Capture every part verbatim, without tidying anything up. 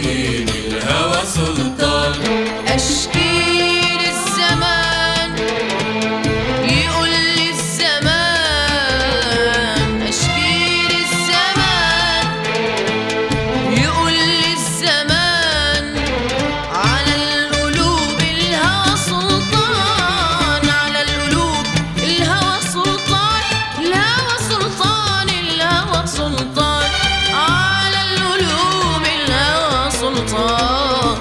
عاشقين الهوى سلطان. أشكي للزمان يقول لي الزمان، أشكي للزمان يقول لي الزمان، على القلوب الهوى سلطان، على القلوب الهوى سلطان، الهوى سلطان، الهوى سلطان، على القلوب الهوى سلطان.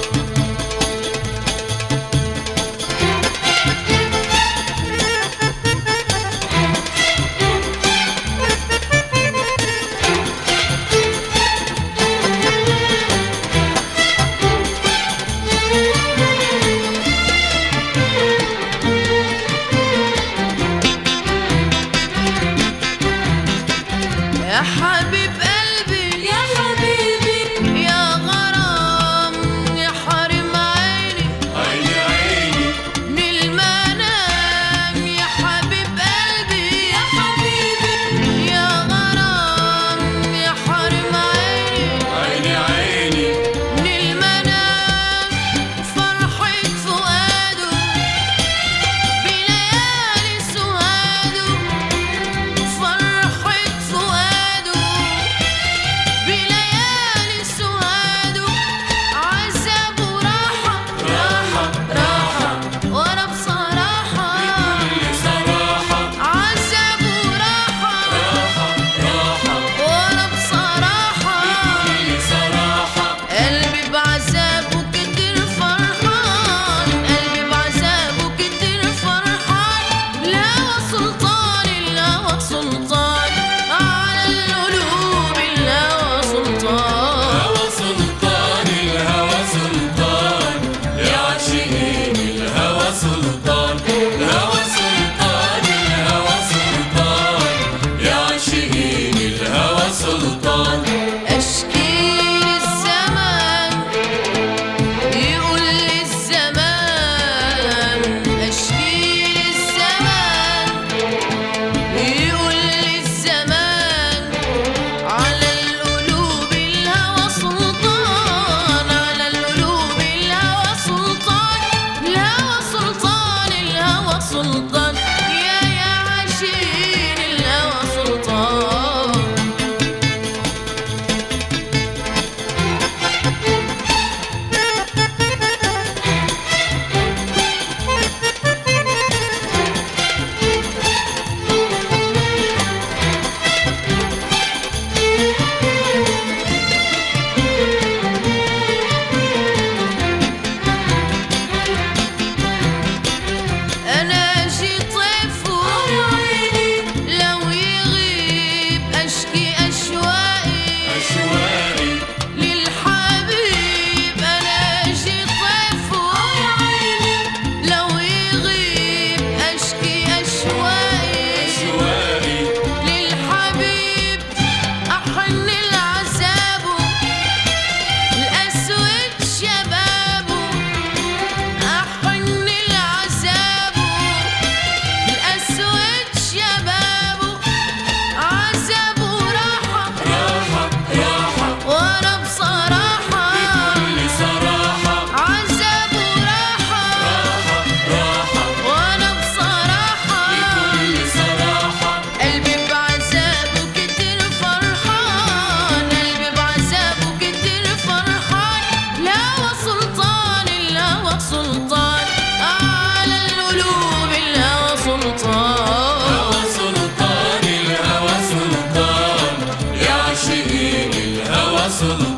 يا حبيب قلبي يا حبيبي يا غرام يا حرم عيني عيني عيني من المنام، يا حبيب قلبي يا حبيبي يا غرام يا حرم عيني عيني عيني من المنام، فرحة فؤاده بليالي سواده، فرحة فؤاده بليالي سواده، عذاب وراحة راحة راحة وأنا بصراحة، بكل صراحة عذاب وراحة راحة راحة وأنا بصراحة، بكل صراحة قلبي بعذابه كتير فرحان، قلبي بعذابه كتير فرحان، الهوى سلطان، الهوى سلطان، على القلوب الهوى سلطان. هوى سلطان الهوى سلطان، يا عاشقين الهوى سلطان. الهوى سلطان الهوى سلطان، يا عاشقين الهوى سلطان. أشكي للزمان يقول لي الزمان، أشكي للزمان يقول لي الزمان، على القلوب الهوى سلطان، على القلوب الهوى سلطان، الهوى سلطان، الهوى سلطان، يا يا عاشقين الهوى سلطان. أنا أجي طيفه لو يغيب، أشكي أشواقي أشواقي للحبيب، أنا أجي طيفه لو يغيب، أشكي أشواقي أشواقي للحبيب، أحن لعذابه الأسود شبابه، أحن لعذابه الأسود شبابه، عذابه راحة راحة راحة وأنا بصراحة، بكل صراحة عذابه راحة راحة راحة وأنا بصراحة، بكل صراحة قلبي بعذابه كتير فرحان، قلبي بعذابه كتير فرحان، الهوى سلطان، الهوى سلطان، على القلوب الهوى سلطان. هوى سلطان الهوى سلطان، يا عاشقين الهوى سلطان.